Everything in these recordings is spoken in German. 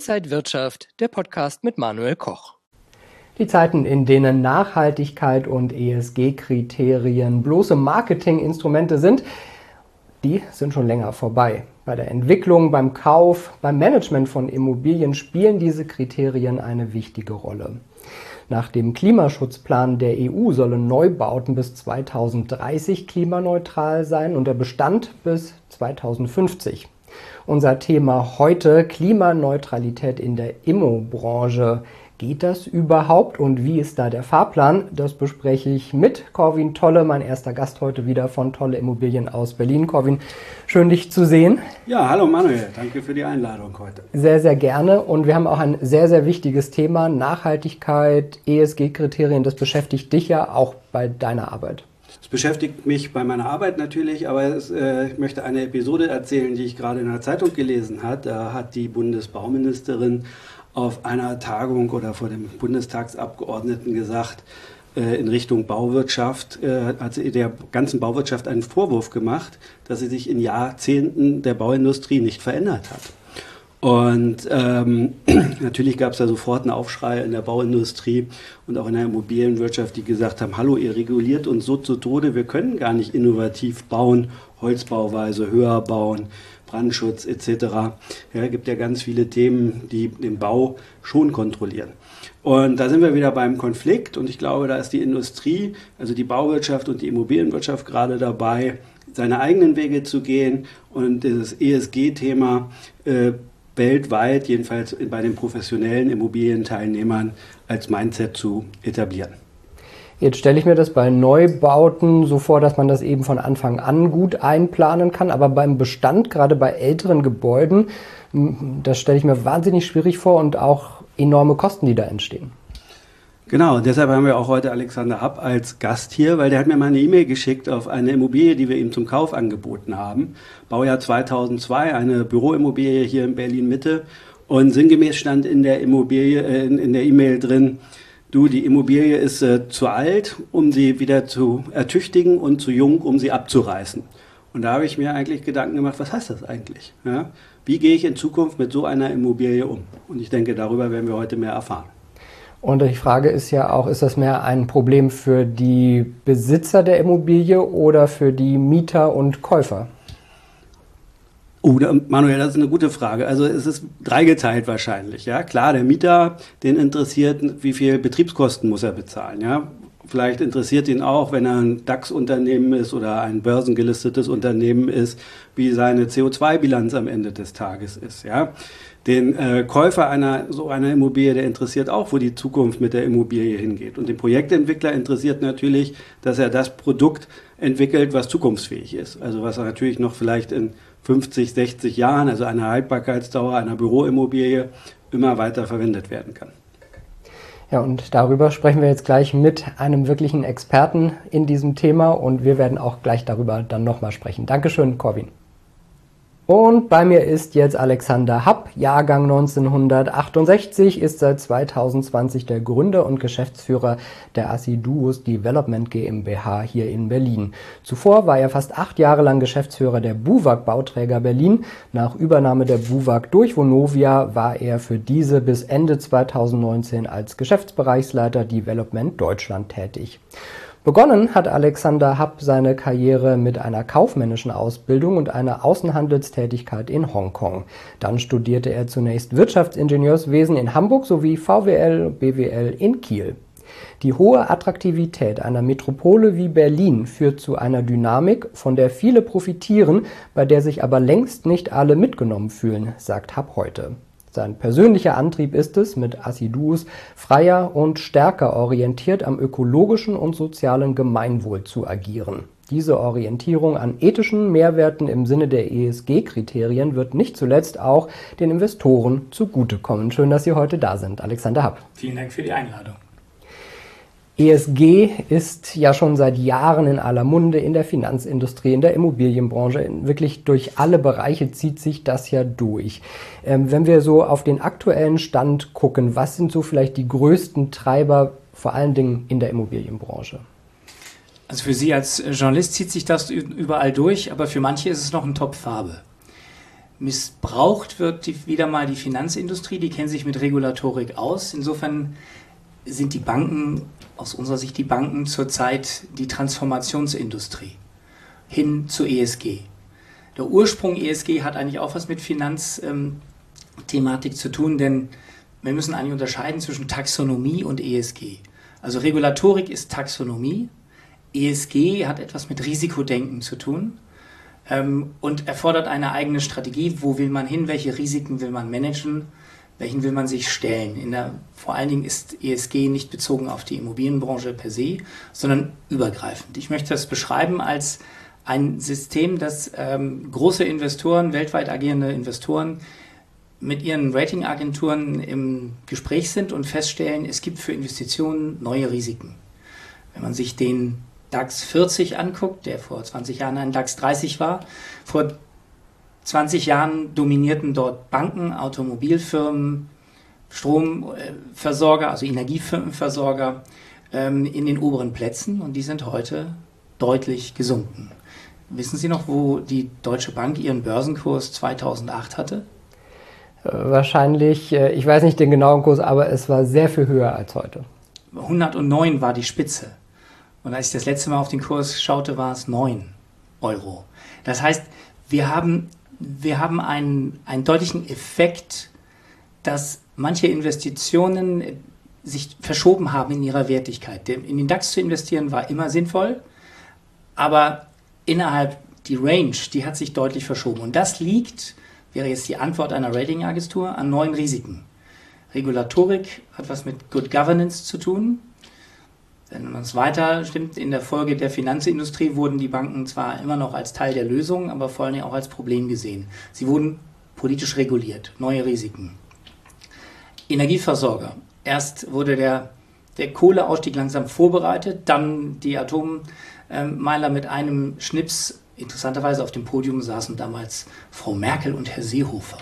Inside Wirtschaft, der Podcast mit Manuel Koch. Die Zeiten, in denen Nachhaltigkeit und ESG-Kriterien bloße Marketinginstrumente sind, die sind schon länger vorbei. Bei der Entwicklung, beim Kauf, beim Management von Immobilien spielen diese Kriterien eine wichtige Rolle. Nach dem Klimaschutzplan der EU sollen Neubauten bis 2030 klimaneutral sein und der Bestand bis 2050. Unser Thema heute: Klimaneutralität in der Immobranche. Geht das überhaupt und wie ist da der Fahrplan? Das bespreche ich mit Corwin Tolle, mein erster Gast heute wieder von Tolle Immobilien aus Berlin. Corwin, schön dich zu sehen. Ja, hallo Manuel, danke für die Einladung heute. Sehr, sehr gerne, und wir haben auch ein sehr, sehr wichtiges Thema: Nachhaltigkeit, ESG-Kriterien. Das beschäftigt dich ja auch bei deiner Arbeit. Es beschäftigt mich bei meiner Arbeit natürlich, aber ich möchte eine Episode erzählen, die ich gerade in der Zeitung gelesen habe. Da hat die Bundesbauministerin auf einer Tagung oder vor dem Bundestagsabgeordneten gesagt, in Richtung Bauwirtschaft, hat sie der ganzen Bauwirtschaft einen Vorwurf gemacht, dass sie sich in Jahrzehnten der Bauindustrie nicht verändert hat. Und natürlich gab es da sofort einen Aufschrei in der Bauindustrie und auch in der Immobilienwirtschaft, die gesagt haben: Hallo, ihr reguliert uns so zu Tode, wir können gar nicht innovativ bauen, Holzbauweise höher bauen, Brandschutz etc. Ja, gibt ja ganz viele Themen, die den Bau schon kontrollieren. Und da sind wir wieder beim Konflikt, und ich glaube, da ist die Industrie, also die Bauwirtschaft und die Immobilienwirtschaft gerade dabei, seine eigenen Wege zu gehen und dieses ESG-Thema weltweit, jedenfalls bei den professionellen Immobilienteilnehmern, als Mindset zu etablieren. Jetzt stelle ich mir das bei Neubauten so vor, dass man das eben von Anfang an gut einplanen kann, aber beim Bestand, gerade bei älteren Gebäuden, das stelle ich mir wahnsinnig schwierig vor und auch enorme Kosten, die da entstehen. Genau, deshalb haben wir auch heute Alexander Happ als Gast hier, weil der hat mir mal eine E-Mail geschickt auf eine Immobilie, die wir ihm zum Kauf angeboten haben. Baujahr 2002, eine Büroimmobilie hier in Berlin-Mitte, und sinngemäß stand in der Immobilie, in der E-Mail drin: Du, die Immobilie ist zu alt, um sie wieder zu ertüchtigen, und zu jung, um sie abzureißen. Und da habe ich mir eigentlich Gedanken gemacht, was heißt das eigentlich? Ja? Wie gehe ich in Zukunft mit so einer Immobilie um? Und ich denke, darüber werden wir heute mehr erfahren. Und die Frage ist ja auch, ist das mehr ein Problem für die Besitzer der Immobilie oder für die Mieter und Käufer? Oh, Manuel, das ist eine gute Frage. Also es ist dreigeteilt wahrscheinlich. Ja, klar, der Mieter, den interessiert, wie viel Betriebskosten muss er bezahlen. Ja, vielleicht interessiert ihn auch, wenn er ein DAX-Unternehmen ist oder ein börsengelistetes Unternehmen ist, wie seine CO2-Bilanz am Ende des Tages ist. Ja, den Käufer so einer Immobilie, der interessiert auch, wo die Zukunft mit der Immobilie hingeht. Und den Projektentwickler interessiert natürlich, dass er das Produkt entwickelt, was zukunftsfähig ist. Also was er natürlich noch vielleicht in 50, 60 Jahren, also eine Haltbarkeitsdauer einer Büroimmobilie, immer weiter verwendet werden kann. Ja, und darüber sprechen wir jetzt gleich mit einem wirklichen Experten in diesem Thema, und wir werden auch gleich darüber dann nochmal sprechen. Dankeschön, Corwin. Und bei mir ist jetzt Alexander Happ, Jahrgang 1968, ist seit 2020 der Gründer und Geschäftsführer der Assiduus Development GmbH hier in Berlin. Zuvor war er fast 8 Jahre lang Geschäftsführer der BUWAG Bauträger Berlin. Nach Übernahme der BUWAG durch Vonovia war er für diese bis Ende 2019 als Geschäftsbereichsleiter Development Deutschland tätig. Begonnen hat Alexander Happ seine Karriere mit einer kaufmännischen Ausbildung und einer Außenhandelstätigkeit in Hongkong. Dann studierte er zunächst Wirtschaftsingenieurswesen in Hamburg sowie VWL, BWL in Kiel. Die hohe Attraktivität einer Metropole wie Berlin führt zu einer Dynamik, von der viele profitieren, bei der sich aber längst nicht alle mitgenommen fühlen, sagt Happ heute. Sein persönlicher Antrieb ist es, mit Assiduus freier und stärker orientiert am ökologischen und sozialen Gemeinwohl zu agieren. Diese Orientierung an ethischen Mehrwerten im Sinne der ESG-Kriterien wird nicht zuletzt auch den Investoren zugutekommen. Schön, dass Sie heute da sind, Alexander Happ. Vielen Dank für die Einladung. ESG ist ja schon seit Jahren in aller Munde, in der Finanzindustrie, in der Immobilienbranche, wirklich durch alle Bereiche zieht sich das ja durch. Wenn wir so auf den aktuellen Stand gucken, was sind so vielleicht die größten Treiber, vor allen Dingen in der Immobilienbranche? Also für Sie als Journalist zieht sich das überall durch, aber für manche ist es noch ein Top-Farbe. Missbraucht wird wieder mal die Finanzindustrie, die kennen sich mit Regulatorik aus. Insofern sind die Banken, aus unserer Sicht die Banken zurzeit die Transformationsindustrie hin zu ESG. Der Ursprung ESG hat eigentlich auch was mit Finanzthematik zu tun, denn wir müssen eigentlich unterscheiden zwischen Taxonomie und ESG. Also Regulatorik ist Taxonomie, ESG hat etwas mit Risikodenken zu tun und erfordert eine eigene Strategie. Wo will man hin, welche Risiken will man managen, welchen will man sich stellen. Vor allen Dingen ist ESG nicht bezogen auf die Immobilienbranche per se, sondern übergreifend. Ich möchte das beschreiben als ein System, das große Investoren, weltweit agierende Investoren mit ihren Ratingagenturen im Gespräch sind und feststellen, es gibt für Investitionen neue Risiken. Wenn man sich den DAX 40 anguckt, der vor 20 Jahren ein DAX 30 war, vor 20 Jahren dominierten dort Banken, Automobilfirmen, Stromversorger, also Energiefirmenversorger in den oberen Plätzen und die sind heute deutlich gesunken. Wissen Sie noch, wo die Deutsche Bank ihren Börsenkurs 2008 hatte? Wahrscheinlich, ich weiß nicht den genauen Kurs, aber es war sehr viel höher als heute. 109 war die Spitze. Und als ich das letzte Mal auf den Kurs schaute, war es 9 Euro. Das heißt, wir haben einen deutlichen Effekt, dass manche Investitionen sich verschoben haben in ihrer Wertigkeit. In den DAX zu investieren war immer sinnvoll, aber innerhalb die Range, die hat sich deutlich verschoben. Und das liegt, wäre jetzt die Antwort einer Ratingagentur, an neuen Risiken. Regulatorik hat was mit Good Governance zu tun. Wenn man es weiter stimmt, in der Folge der Finanzindustrie wurden die Banken zwar immer noch als Teil der Lösung, aber vor allem auch als Problem gesehen. Sie wurden politisch reguliert, neue Risiken. Energieversorger. Erst wurde der Kohleausstieg langsam vorbereitet, dann die Atommeiler mit einem Schnips. Interessanterweise auf dem Podium saßen damals Frau Merkel und Herr Seehofer.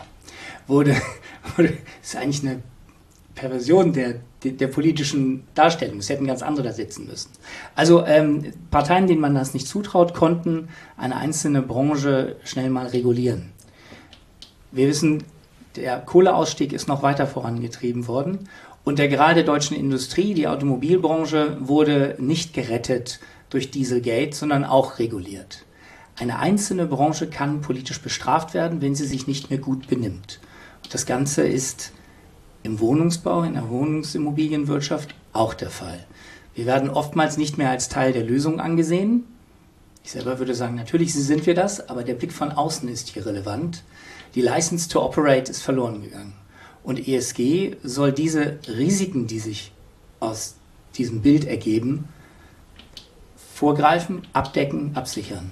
Ist eigentlich eine Perversion der politischen Darstellung. Es hätten ganz andere da sitzen müssen. Also Parteien, denen man das nicht zutraut, konnten eine einzelne Branche schnell mal regulieren. Wir wissen, der Kohleausstieg ist noch weiter vorangetrieben worden und der gerade deutschen Industrie, die Automobilbranche, wurde nicht gerettet durch Dieselgate, sondern auch reguliert. Eine einzelne Branche kann politisch bestraft werden, wenn sie sich nicht mehr gut benimmt. Und das Ganze ist im Wohnungsbau, in der Wohnungsimmobilienwirtschaft auch der Fall. Wir werden oftmals nicht mehr als Teil der Lösung angesehen. Ich selber würde sagen, natürlich sind wir das, aber der Blick von außen ist hier relevant. Die License to Operate ist verloren gegangen. Und ESG soll diese Risiken, die sich aus diesem Bild ergeben, vorgreifen, abdecken, absichern.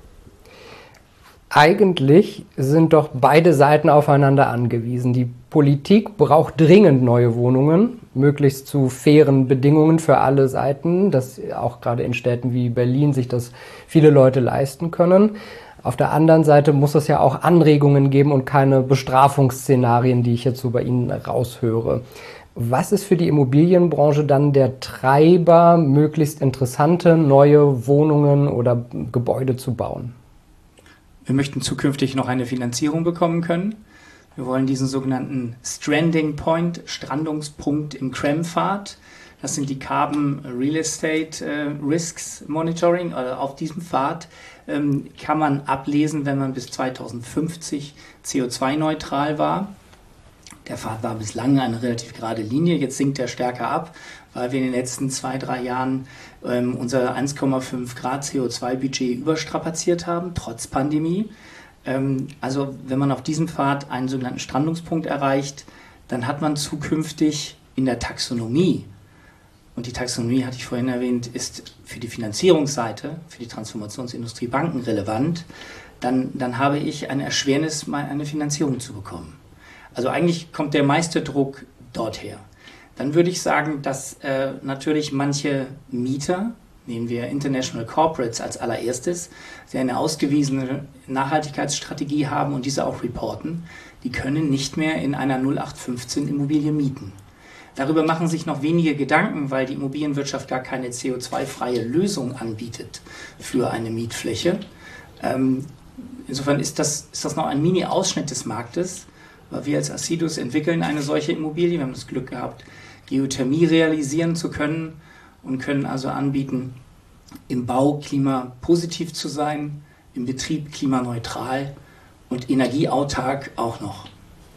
Eigentlich sind doch beide Seiten aufeinander angewiesen. Die Politik braucht dringend neue Wohnungen, möglichst zu fairen Bedingungen für alle Seiten, dass auch gerade in Städten wie Berlin sich das viele Leute leisten können. Auf der anderen Seite muss es ja auch Anregungen geben und keine Bestrafungsszenarien, die ich jetzt so bei Ihnen raushöre. Was ist für die Immobilienbranche dann der Treiber, möglichst interessante neue Wohnungen oder Gebäude zu bauen? Wir möchten zukünftig noch eine Finanzierung bekommen können. Wir wollen diesen sogenannten Stranding Point, Strandungspunkt im CRREM-Pfad. Das sind die Carbon Real Estate Risks Monitoring. Also auf diesem Pfad kann man ablesen, wenn man bis 2050 CO2-neutral war. Der Pfad war bislang eine relativ gerade Linie, jetzt sinkt er stärker ab, weil wir in den letzten 2-3 Jahren unser 1,5 Grad CO2-Budget überstrapaziert haben, trotz Pandemie. Also wenn man auf diesem Pfad einen sogenannten Strandungspunkt erreicht, dann hat man zukünftig in der Taxonomie, und die Taxonomie, hatte ich vorhin erwähnt, ist für die Finanzierungsseite, für die Transformationsindustrie Banken relevant, dann habe ich eine Erschwernis, mal eine Finanzierung zu bekommen. Also eigentlich kommt der meiste Druck dort her. Dann würde ich sagen, dass natürlich manche Mieter, nehmen wir International Corporates als allererstes, die eine ausgewiesene Nachhaltigkeitsstrategie haben und diese auch reporten, die können nicht mehr in einer 0815 Immobilie mieten. Darüber machen sich noch wenige Gedanken, weil die Immobilienwirtschaft gar keine CO2-freie Lösung anbietet für eine Mietfläche. Insofern ist das noch ein Mini-Ausschnitt des Marktes, weil wir als Assidus entwickeln eine solche Immobilie. Wir haben das Glück gehabt, Geothermie realisieren zu können und können also anbieten, im Bau klimapositiv zu sein, im Betrieb klimaneutral und energieautark auch noch.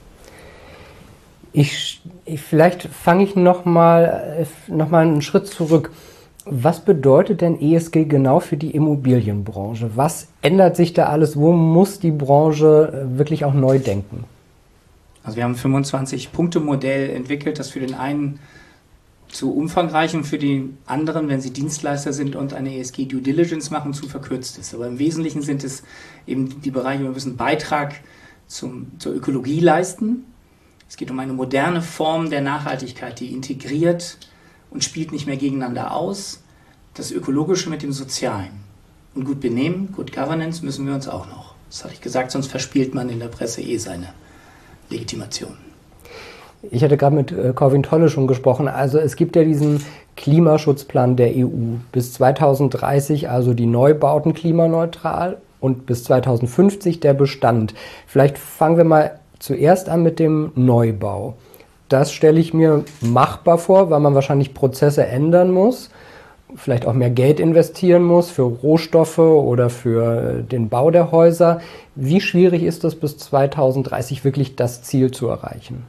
Vielleicht fange ich noch mal einen Schritt zurück. Was bedeutet denn ESG genau für die Immobilienbranche? Was ändert sich da alles? Wo muss die Branche wirklich auch neu denken? Also wir haben ein 25-Punkte-Modell entwickelt, das für den einen zu umfangreich und für die anderen, wenn sie Dienstleister sind und eine ESG-Due Diligence machen, zu verkürzt ist. Aber im Wesentlichen sind es eben die Bereiche, wir müssen einen Beitrag zur Ökologie leisten. Es geht um eine moderne Form der Nachhaltigkeit, die integriert und spielt nicht mehr gegeneinander aus. Das Ökologische mit dem Sozialen. Und gut Benehmen, Good Governance müssen wir uns auch noch. Das hatte ich gesagt, sonst verspielt man in der Presse seine Legitimation. Ich hatte gerade mit Corwin Tolle schon gesprochen. Also es gibt ja diesen Klimaschutzplan der EU. Bis 2030 also die Neubauten klimaneutral und bis 2050 der Bestand. Vielleicht fangen wir mal zuerst an mit dem Neubau. Das stelle ich mir machbar vor, weil man wahrscheinlich Prozesse ändern muss, vielleicht auch mehr Geld investieren muss für Rohstoffe oder für den Bau der Häuser. Wie schwierig ist es, bis 2030 wirklich das Ziel zu erreichen?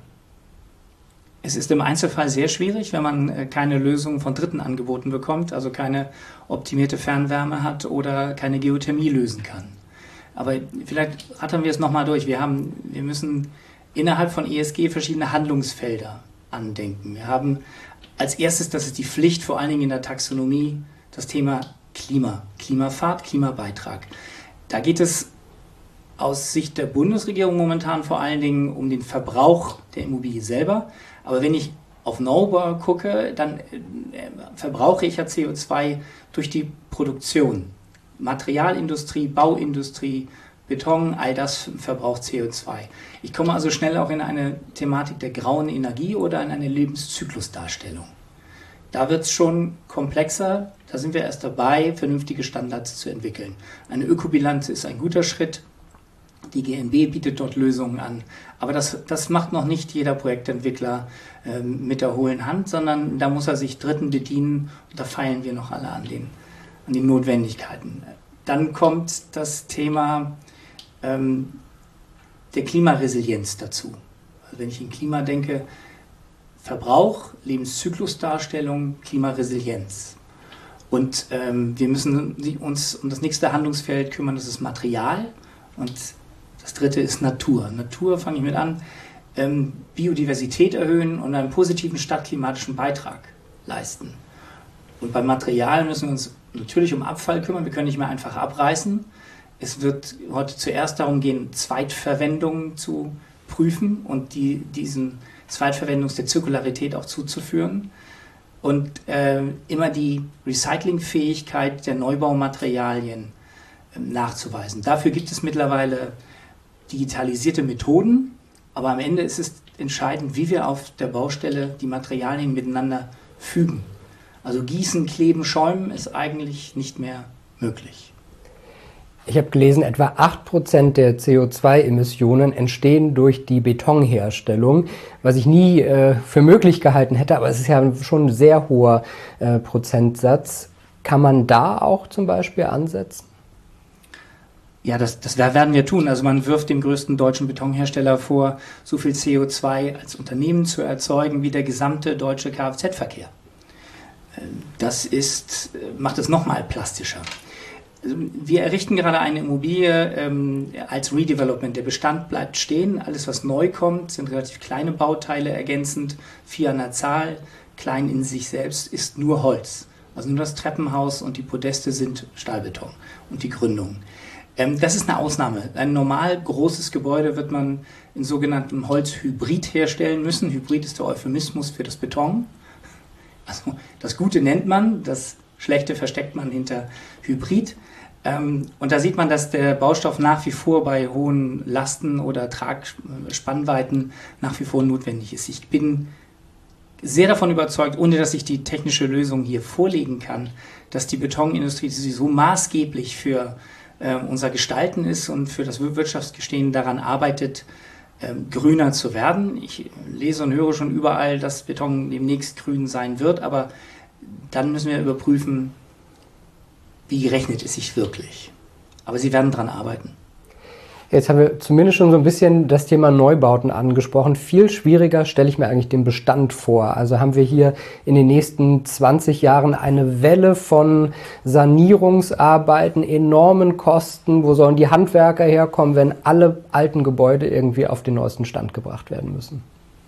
Es ist im Einzelfall sehr schwierig, wenn man keine Lösung von Dritten angeboten bekommt, also keine optimierte Fernwärme hat oder keine Geothermie lösen kann. Aber vielleicht rattern wir es nochmal durch. Wir müssen innerhalb von ESG verschiedene Handlungsfelder andenken. Wir haben als erstes, das ist die Pflicht, vor allen Dingen in der Taxonomie, das Thema Klima, Klimafahrt, Klimabeitrag. Da geht es aus Sicht der Bundesregierung momentan vor allen Dingen um den Verbrauch der Immobilie selber. Aber wenn ich auf Neubau gucke, dann verbrauche ich ja CO2 durch die Produktion. Materialindustrie, Bauindustrie, Beton, all das verbraucht CO2. Ich komme also schnell auch in eine Thematik der grauen Energie oder in eine Lebenszyklusdarstellung. Da wird es schon komplexer, da sind wir erst dabei, vernünftige Standards zu entwickeln. Eine Ökobilanz ist ein guter Schritt, die GNB bietet dort Lösungen an, aber das macht noch nicht jeder Projektentwickler mit der hohlen Hand, sondern da muss er sich Dritten bedienen und da feilen wir noch alle an den Notwendigkeiten. Dann kommt das Thema der Klimaresilienz dazu. Also wenn ich in Klima denke, Verbrauch, Lebenszyklusdarstellung, Klimaresilienz. Und wir müssen uns um das nächste Handlungsfeld kümmern, das ist Material. Und das dritte ist Natur. Natur fange ich mit an, Biodiversität erhöhen und einen positiven stadtklimatischen Beitrag leisten. Und beim Material müssen wir uns natürlich um Abfall kümmern. Wir können nicht mehr einfach abreißen. Es wird heute zuerst darum gehen, Zweitverwendungen zu prüfen und diesen Zweitverwendungs der Zirkularität auch zuzuführen. Und immer die Recyclingfähigkeit der Neubaumaterialien nachzuweisen. Dafür gibt es mittlerweile digitalisierte Methoden, aber am Ende ist es entscheidend, wie wir auf der Baustelle die Materialien miteinander fügen. Also Gießen, Kleben, Schäumen ist eigentlich nicht mehr möglich. Ich habe gelesen, etwa 8% der CO2-Emissionen entstehen durch die Betonherstellung, was ich nie für möglich gehalten hätte, aber es ist ja schon ein sehr hoher Prozentsatz. Kann man da auch zum Beispiel ansetzen? Ja, das werden wir tun. Also man wirft dem größten deutschen Betonhersteller vor, so viel CO2 als Unternehmen zu erzeugen wie der gesamte deutsche Kfz-Verkehr. Das macht es nochmal plastischer. Wir errichten gerade eine Immobilie als Redevelopment. Der Bestand bleibt stehen. Alles, was neu kommt, sind relativ kleine Bauteile ergänzend, 4 an der Zahl. Klein in sich selbst ist nur Holz. Also nur das Treppenhaus und die Podeste sind Stahlbeton und die Gründung. Das ist eine Ausnahme. Ein normal großes Gebäude wird man in sogenanntem Holzhybrid herstellen müssen. Hybrid ist der Euphemismus für das Beton. Also das Gute nennt man, das Schlechte versteckt man hinter Hybrid. Und da sieht man, dass der Baustoff nach wie vor bei hohen Lasten oder Tragspannweiten nach wie vor notwendig ist. Ich bin sehr davon überzeugt, ohne dass ich die technische Lösung hier vorlegen kann, dass die Betonindustrie sowieso maßgeblich für unser Gestalten ist und für das Wirtschaftsgeschehen daran arbeitet, grüner zu werden. Ich lese und höre schon überall, dass Beton demnächst grün sein wird, aber dann müssen wir überprüfen, wie rechnet es sich wirklich. Aber sie werden daran arbeiten. Jetzt haben wir zumindest schon so ein bisschen das Thema Neubauten angesprochen. Viel schwieriger stelle ich mir eigentlich den Bestand vor. Also haben wir hier in den nächsten 20 Jahren eine Welle von Sanierungsarbeiten, enormen Kosten. Wo sollen die Handwerker herkommen, wenn alle alten Gebäude irgendwie auf den neuesten Stand gebracht werden müssen?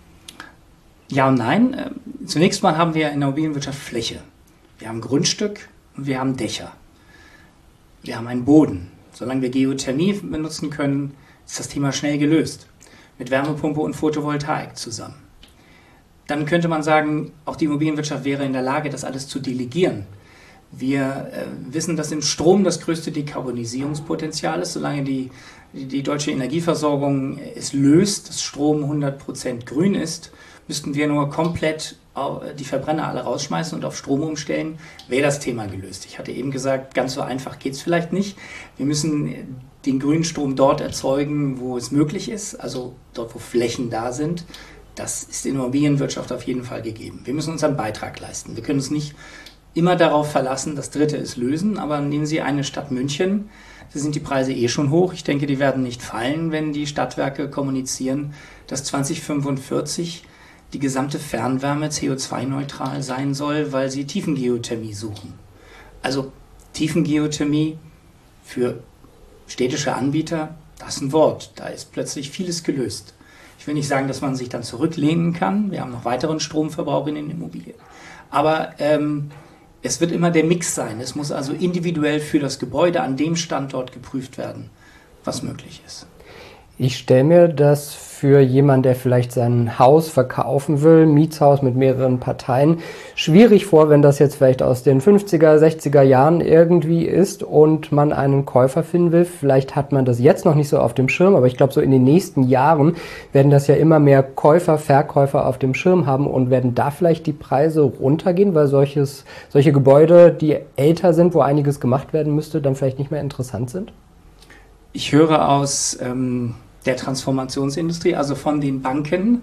Ja und nein. Zunächst mal haben wir in der Immobilienwirtschaft Fläche. Wir haben Grundstück und wir haben Dächer. Wir haben einen Boden. Solange wir Geothermie benutzen können, ist das Thema schnell gelöst. Mit Wärmepumpe und Photovoltaik zusammen. Dann könnte man sagen, auch die Immobilienwirtschaft wäre in der Lage, das alles zu delegieren. Wir wissen, dass im Strom das größte Dekarbonisierungspotenzial ist. Solange die deutsche Energieversorgung es löst, dass Strom 100% grün ist, müssten wir nur komplett die Verbrenner alle rausschmeißen und auf Strom umstellen, wäre das Thema gelöst. Ich hatte eben gesagt, ganz so einfach geht es vielleicht nicht. Wir müssen den grünen Strom dort erzeugen, wo es möglich ist, also dort, wo Flächen da sind. Das ist in der Immobilienwirtschaft auf jeden Fall gegeben. Wir müssen unseren Beitrag leisten. Wir können uns nicht immer darauf verlassen, das Dritte ist lösen, aber nehmen Sie eine Stadt München, da sind die Preise eh schon hoch. Ich denke, die werden nicht fallen, wenn die Stadtwerke kommunizieren, dass 2045 die gesamte Fernwärme CO2-neutral sein soll, weil sie Tiefengeothermie suchen. Also Tiefengeothermie für städtische Anbieter, das ist ein Wort. Da ist plötzlich vieles gelöst. Ich will nicht sagen, dass man sich dann zurücklehnen kann. Wir haben noch weiteren Stromverbrauch in den Immobilien. Aber es wird immer der Mix sein. Es muss also individuell für das Gebäude an dem Standort geprüft werden, was möglich ist. Ich stelle mir das für jemanden, der vielleicht sein Haus verkaufen will, Mietshaus mit mehreren Parteien, schwierig vor, wenn das jetzt vielleicht aus den 50er, 60er Jahren irgendwie ist und man einen Käufer finden will. Vielleicht hat man das jetzt noch nicht so auf dem Schirm, aber ich glaube, so in den nächsten Jahren werden das ja immer mehr Käufer, Verkäufer auf dem Schirm haben und werden da vielleicht die Preise runtergehen, weil solche Gebäude, die älter sind, wo einiges gemacht werden müsste, dann vielleicht nicht mehr interessant sind? Ich höre aus der Transformationsindustrie, also von den Banken,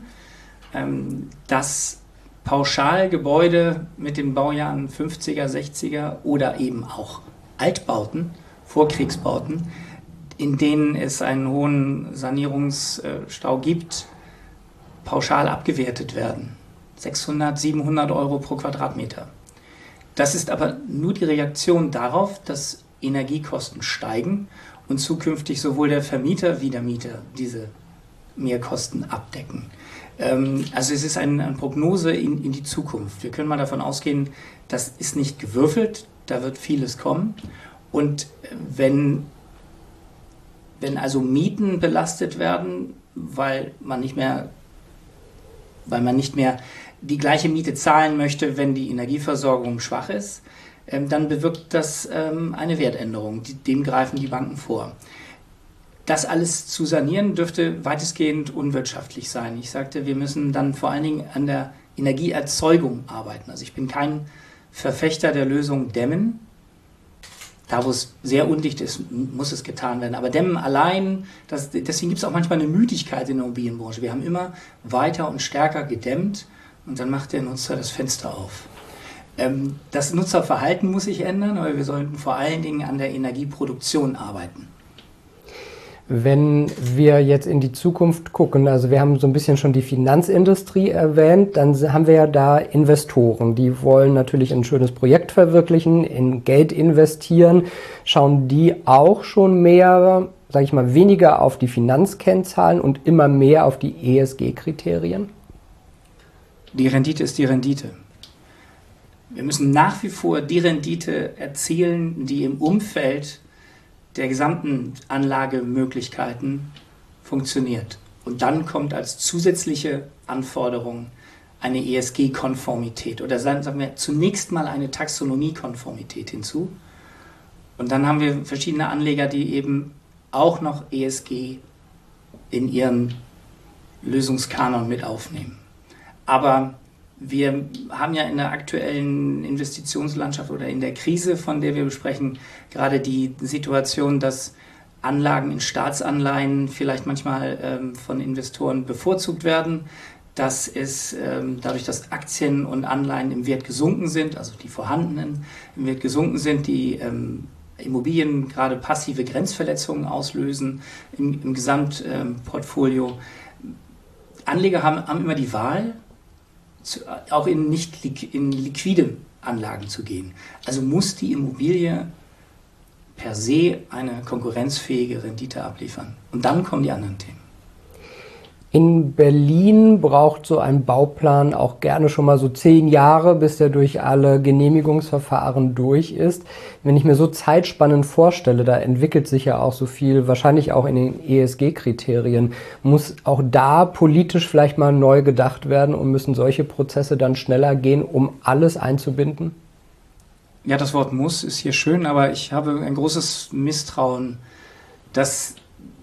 dass Pauschalgebäude mit den Baujahren 50er, 60er oder eben auch Altbauten, Vorkriegsbauten, in denen es einen hohen Sanierungsstau gibt, pauschal abgewertet werden. 600, 700 Euro pro Quadratmeter. Das ist aber nur die Reaktion darauf, dass Energiekosten steigen und zukünftig sowohl der Vermieter wie der Mieter diese Mehrkosten abdecken. Also es ist eine Prognose in die Zukunft. Wir können mal davon ausgehen, das ist nicht gewürfelt, da wird vieles kommen. Und wenn also Mieten belastet werden, weil man nicht mehr die gleiche Miete zahlen möchte, wenn die Energieversorgung schwach ist, dann bewirkt das eine Wertänderung. Dem greifen die Banken vor. Das alles zu sanieren dürfte weitestgehend unwirtschaftlich sein. Ich sagte, wir müssen dann vor allen Dingen an der Energieerzeugung arbeiten. Also ich bin kein Verfechter der Lösung Dämmen. Da, wo es sehr undicht ist, muss es getan werden. Aber Dämmen allein, deswegen gibt es auch manchmal eine Müdigkeit in der Immobilienbranche. Wir haben immer weiter und stärker gedämmt und dann macht der Nutzer das Fenster auf. Das Nutzerverhalten muss sich ändern, aber wir sollten vor allen Dingen an der Energieproduktion arbeiten. Wenn wir jetzt in die Zukunft gucken, also wir haben so ein bisschen schon die Finanzindustrie erwähnt, dann haben wir ja da Investoren, die wollen natürlich ein schönes Projekt verwirklichen, in Geld investieren. Schauen die auch schon mehr, sage ich mal, weniger auf die Finanzkennzahlen und immer mehr auf die ESG-Kriterien? Die Rendite ist die Rendite. Wir müssen nach wie vor die Rendite erzielen, die im Umfeld der gesamten Anlagemöglichkeiten funktioniert. Und dann kommt als zusätzliche Anforderung eine ESG-Konformität oder sagen wir zunächst mal eine Taxonomie-Konformität hinzu. Und dann haben wir verschiedene Anleger, die eben auch noch ESG in ihren Lösungskanon mit aufnehmen. Aber Wir haben ja in der aktuellen Investitionslandschaft oder in der Krise, von der wir besprechen, gerade die Situation, dass Anlagen in Staatsanleihen vielleicht manchmal von Investoren bevorzugt werden, dass es dadurch, dass Aktien und Anleihen im Wert gesunken sind, also die vorhandenen im Wert gesunken sind, die Immobilien gerade passive Grenzverletzungen auslösen im Gesamtportfolio. Anleger haben immer die Wahl, auch in liquide Anlagen zu gehen. Also muss die Immobilie per se eine konkurrenzfähige Rendite abliefern. Und dann kommen die anderen Themen. In Berlin braucht so ein Bauplan auch gerne schon mal so 10 Jahre, bis er durch alle Genehmigungsverfahren durch ist. Wenn ich mir so Zeitspannen vorstelle, da entwickelt sich ja auch so viel, wahrscheinlich auch in den ESG-Kriterien, muss auch da politisch vielleicht mal neu gedacht werden und müssen solche Prozesse dann schneller gehen, um alles einzubinden? Ja, das Wort muss ist hier schön, aber ich habe ein großes Misstrauen, dass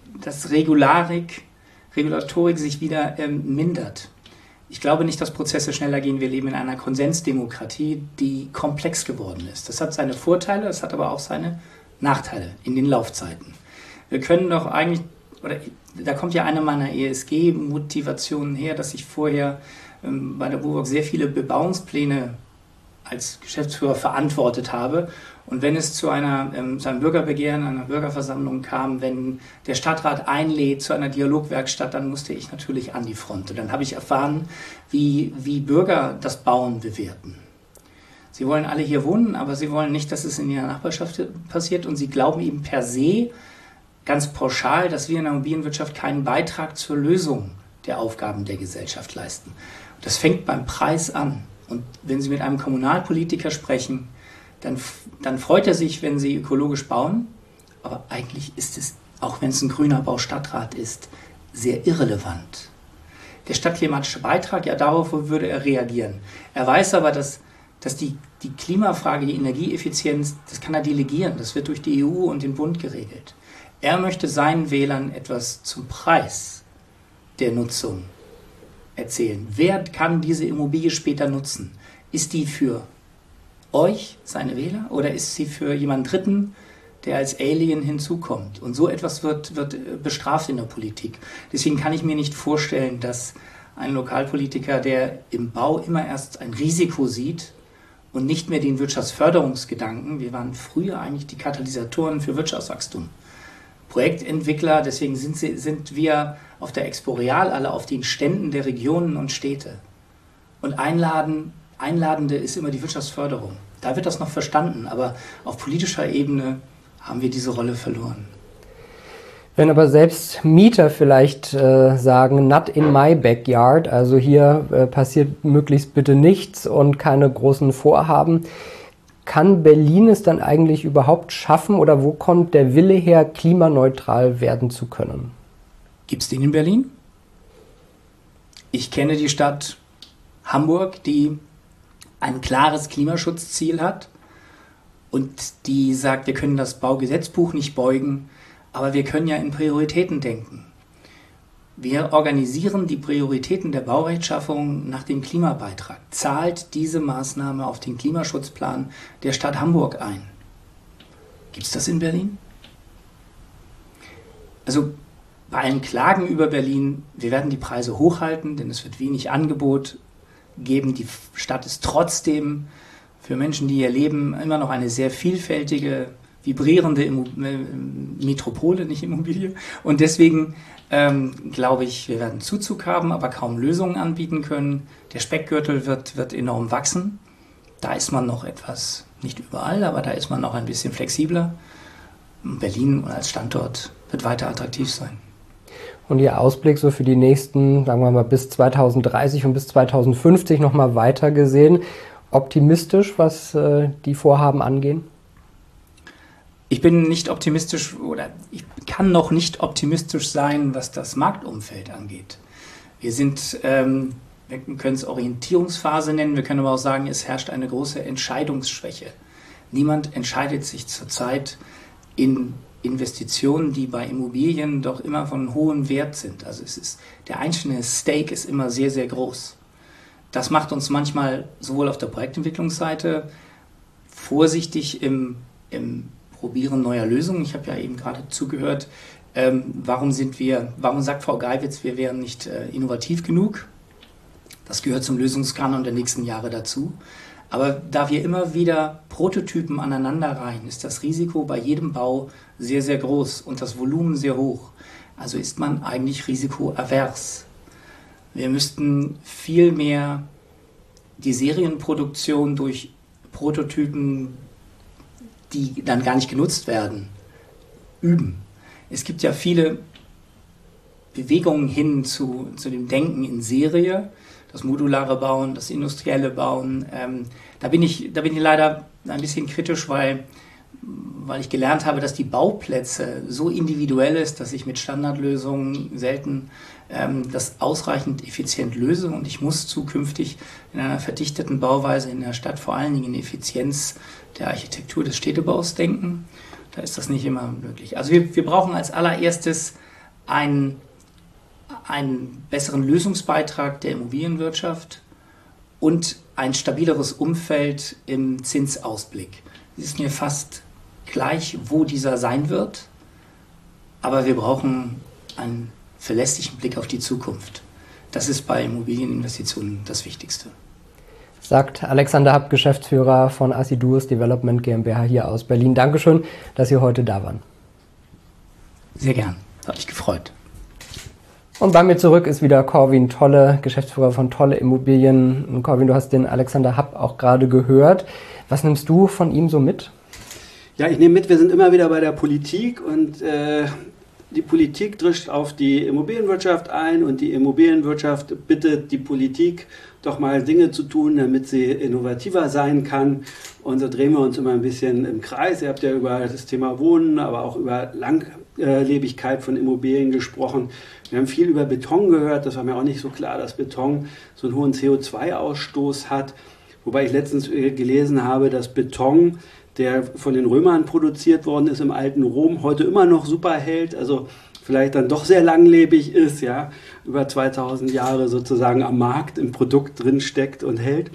Regulatorik sich wieder mindert. Ich glaube nicht, dass Prozesse schneller gehen. Wir leben in einer Konsensdemokratie, die komplex geworden ist. Das hat seine Vorteile, das hat aber auch seine Nachteile in den Laufzeiten. Wir können doch eigentlich, oder da kommt ja eine meiner ESG-Motivationen her, dass ich vorher bei der BUWOG sehr viele Bebauungspläne als Geschäftsführer verantwortet habe. Und wenn es zu einem Bürgerbegehren, einer Bürgerversammlung kam, wenn der Stadtrat einlädt zu einer Dialogwerkstatt, dann musste ich natürlich an die Front. Und dann habe ich erfahren, wie Bürger das Bauen bewerten. Sie wollen alle hier wohnen, aber sie wollen nicht, dass es in ihrer Nachbarschaft passiert. Und sie glauben eben per se, ganz pauschal, dass wir in der Immobilienwirtschaft keinen Beitrag zur Lösung der Aufgaben der Gesellschaft leisten. Und das fängt beim Preis an. Und wenn Sie mit einem Kommunalpolitiker sprechen, dann freut er sich, wenn Sie ökologisch bauen. Aber eigentlich ist es, auch wenn es ein grüner Baustadtrat ist, sehr irrelevant. Der stadtklimatische Beitrag, ja, darauf würde er reagieren. Er weiß aber, dass die Klimafrage, die Energieeffizienz, das kann er delegieren. Das wird durch die EU und den Bund geregelt. Er möchte seinen Wählern etwas zum Preis der Nutzung erzählen. Wer kann diese Immobilie später nutzen? Ist die für euch, seine Wähler, oder ist sie für jemanden Dritten, der als Alien hinzukommt? Und so etwas wird bestraft in der Politik. Deswegen kann ich mir nicht vorstellen, dass ein Lokalpolitiker, der im Bau immer erst ein Risiko sieht und nicht mehr den Wirtschaftsförderungsgedanken, wir waren früher eigentlich die Katalysatoren für Wirtschaftswachstum, Projektentwickler, deswegen sind wir auf der Expo Real alle auf den Ständen der Regionen und Städte. Und Einladende ist immer die Wirtschaftsförderung. Da wird das noch verstanden, aber auf politischer Ebene haben wir diese Rolle verloren. Wenn aber selbst Mieter vielleicht sagen, not in my backyard, also hier passiert möglichst bitte nichts und keine großen Vorhaben, kann Berlin es dann eigentlich überhaupt schaffen oder wo kommt der Wille her, klimaneutral werden zu können? Gibt es den in Berlin? Ich kenne die Stadt Hamburg, die ein klares Klimaschutzziel hat und die sagt, wir können das Baugesetzbuch nicht beugen, aber wir können ja in Prioritäten denken. Wir organisieren die Prioritäten der Baurechtschaffung nach dem Klimabeitrag. Zahlt diese Maßnahme auf den Klimaschutzplan der Stadt Hamburg ein? Gibt es das in Berlin? Also bei allen Klagen über Berlin, wir werden die Preise hochhalten, denn es wird wenig Angebot geben. Die Stadt ist trotzdem für Menschen, die hier leben, immer noch eine sehr vielfältige, vibrierende Metropole, nicht Immobilie. Und deswegen glaube ich, wir werden Zuzug haben, aber kaum Lösungen anbieten können. Der Speckgürtel wird enorm wachsen. Da ist man noch etwas, nicht überall, aber da ist man noch ein bisschen flexibler. Berlin als Standort wird weiter attraktiv sein. Und Ihr Ausblick so für die nächsten, sagen wir mal, bis 2030 und bis 2050 nochmal weiter gesehen, optimistisch, was die Vorhaben angehen? Ich bin nicht optimistisch oder ich kann noch nicht optimistisch sein, was das Marktumfeld angeht. Wir können es Orientierungsphase nennen, wir können aber auch sagen, es herrscht eine große Entscheidungsschwäche. Niemand entscheidet sich zurzeit in Investitionen, die bei Immobilien doch immer von hohem Wert sind. Also der einzelne Stake ist immer sehr, sehr groß. Das macht uns manchmal sowohl auf der Projektentwicklungsseite vorsichtig im Probieren neuer Lösungen. Ich habe ja eben gerade zugehört, warum sagt Frau Geiwitz, wir wären nicht innovativ genug? Das gehört zum Lösungskanon der nächsten Jahre dazu. Aber da wir immer wieder Prototypen aneinanderreihen, ist das Risiko bei jedem Bau sehr, sehr groß und das Volumen sehr hoch. Also ist man eigentlich risikoavers. Wir müssten viel mehr die Serienproduktion durch Prototypen, die dann gar nicht genutzt werden, üben. Es gibt ja viele Bewegungen hin zu dem Denken in Serie, das modulare Bauen, das industrielle Bauen. Da bin ich leider ein bisschen kritisch, weil ich gelernt habe, dass die Bauplätze so individuell ist, dass ich mit Standardlösungen selten das ausreichend effizient löse. Und ich muss zukünftig in einer verdichteten Bauweise in der Stadt vor allen Dingen in Effizienz der Architektur des Städtebaus denken. Da ist das nicht immer möglich. Also wir brauchen als allererstes einen besseren Lösungsbeitrag der Immobilienwirtschaft und ein stabileres Umfeld im Zinsausblick. Es ist mir fast gleich, wo dieser sein wird, aber wir brauchen einen verlässlichen Blick auf die Zukunft. Das ist bei Immobilieninvestitionen das Wichtigste. Sagt Alexander Happ, Geschäftsführer von Assiduos Development GmbH hier aus Berlin. Dankeschön, dass Sie heute da waren. Sehr gern, hat mich gefreut. Und bei mir zurück ist wieder Corwin Tolle, Geschäftsführer von Tolle Immobilien. Corwin, du hast den Alexander Happ auch gerade gehört. Was nimmst du von ihm so mit? Ja, ich nehme mit, wir sind immer wieder bei der Politik und die Politik drischt auf die Immobilienwirtschaft ein und die Immobilienwirtschaft bittet die Politik, doch mal Dinge zu tun, damit sie innovativer sein kann. Und so drehen wir uns immer ein bisschen im Kreis. Ihr habt ja über das Thema Wohnen, aber auch über Langlebigkeit von Immobilien gesprochen. Wir haben viel über Beton gehört. Das war mir auch nicht so klar, dass Beton so einen hohen CO2-Ausstoß hat. Wobei ich letztens gelesen habe, dass Beton, der von den Römern produziert worden ist im alten Rom, heute immer noch super hält. Also vielleicht dann doch sehr langlebig ist, ja, über 2000 Jahre sozusagen am Markt im Produkt drin steckt und hält.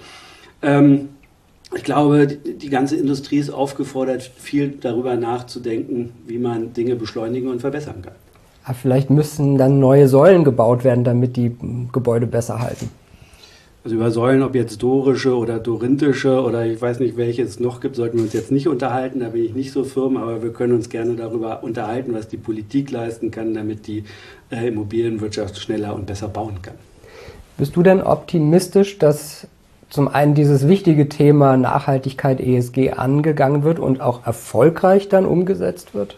Ich glaube, die ganze Industrie ist aufgefordert, viel darüber nachzudenken, wie man Dinge beschleunigen und verbessern kann. Aber vielleicht müssen dann neue Säulen gebaut werden, damit die Gebäude besser halten. Also über Säulen, ob jetzt dorische oder dorinthische oder ich weiß nicht, welche es noch gibt, sollten wir uns jetzt nicht unterhalten. Da bin ich nicht so firm, aber wir können uns gerne darüber unterhalten, was die Politik leisten kann, damit die Immobilienwirtschaft schneller und besser bauen kann. Bist du denn optimistisch, dass zum einen dieses wichtige Thema Nachhaltigkeit ESG angegangen wird und auch erfolgreich dann umgesetzt wird?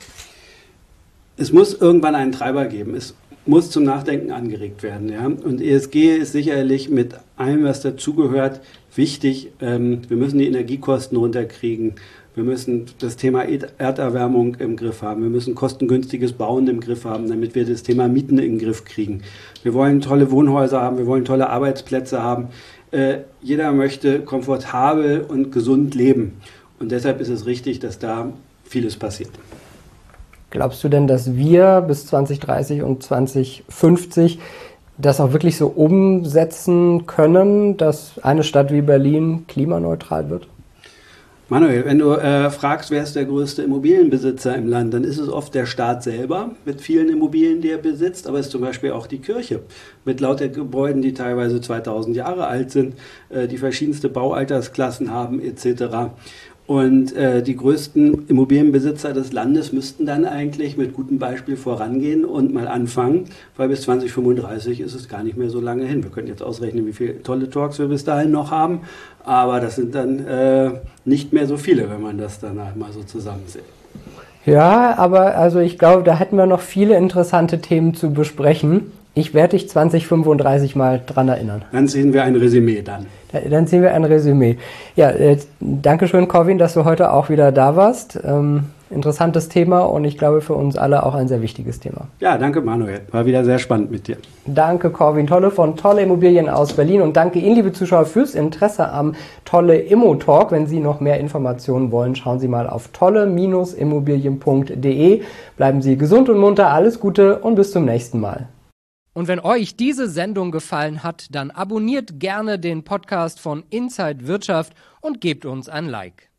Es muss irgendwann einen Treiber geben. Es muss zum Nachdenken angeregt werden. Ja? Und ESG ist sicherlich mit allem, was dazugehört, wichtig. Wir müssen die Energiekosten runterkriegen. Wir müssen das Thema Erderwärmung im Griff haben. Wir müssen kostengünstiges Bauen im Griff haben, damit wir das Thema Mieten in den Griff kriegen. Wir wollen tolle Wohnhäuser haben. Wir wollen tolle Arbeitsplätze haben. Jeder möchte komfortabel und gesund leben. Und deshalb ist es richtig, dass da vieles passiert. Glaubst du denn, dass wir bis 2030 und 2050 das auch wirklich so umsetzen können, dass eine Stadt wie Berlin klimaneutral wird? Manuel, wenn du fragst, wer ist der größte Immobilienbesitzer im Land, dann ist es oft der Staat selber mit vielen Immobilien, die er besitzt, aber es ist zum Beispiel auch die Kirche mit lauter Gebäuden, die teilweise 2000 Jahre alt sind, die verschiedenste Baualtersklassen haben etc. Und die größten Immobilienbesitzer des Landes müssten dann eigentlich mit gutem Beispiel vorangehen und mal anfangen, weil bis 2035 ist es gar nicht mehr so lange hin. Wir können jetzt ausrechnen, wie viele tolle Talks wir bis dahin noch haben, aber das sind dann nicht mehr so viele, wenn man das dann mal so zusammenzählt. Ja, aber also ich glaube, da hätten wir noch viele interessante Themen zu besprechen. Ich werde dich 2035 mal dran erinnern. Dann sehen wir ein Resümee dann. Dann sehen wir ein Resümee. Ja, danke schön, Corwin, dass du heute auch wieder da warst. Interessantes Thema und ich glaube für uns alle auch ein sehr wichtiges Thema. Ja, danke Manuel. War wieder sehr spannend mit dir. Danke Corwin Tolle von Tolle Immobilien aus Berlin und danke Ihnen, liebe Zuschauer, fürs Interesse am Tolle Immo Talk. Wenn Sie noch mehr Informationen wollen, schauen Sie mal auf tolle-immobilien.de. Bleiben Sie gesund und munter, alles Gute und bis zum nächsten Mal. Und wenn euch diese Sendung gefallen hat, dann abonniert gerne den Podcast von Inside Wirtschaft und gebt uns ein Like.